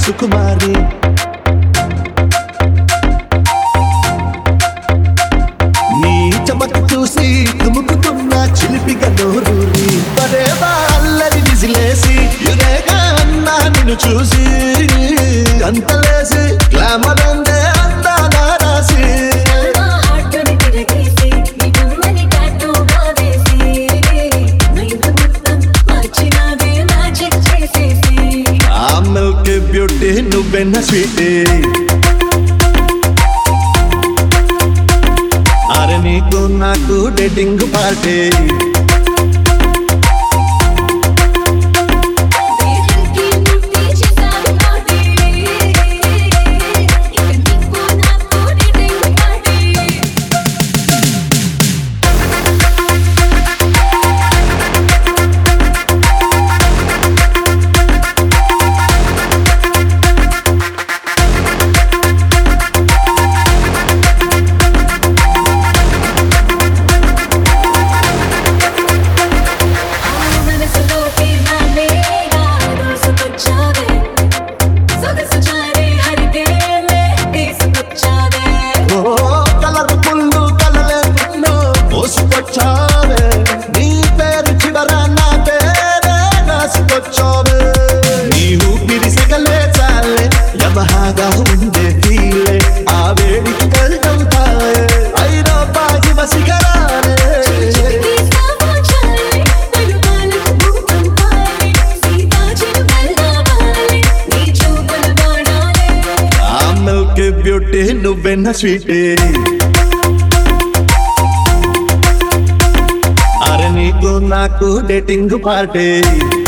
సుకుమారి నీ చమక చూసి తుముకుతున్న చిలిపిగా నోరూరి పరేవా అల్లరి విజిలేసి యురేగా అన్నా నిన్ను చూసి అంతలేసి గ్లామర్ అందే అందాల రాసి మిల్క్ బ్యూటీ నువ్వెన్న స్వీట్ అరే నీకు నాకు డేటింగ్ పార్టీ నీ పేరు చివర నా పేరే నాసుకొచ్చావే నీ ఊపిరి సగలే చాలే యమహాగా ఉండే ఫీలే ఆ వేడికి కలుగుతాయే అయినా బాజి బసిగరానే ఆ మిల్క్ బ్యూటీ నువ్వెన్న స్వీటే అరే నీకు నాకు డేటింగ్ పార్టీ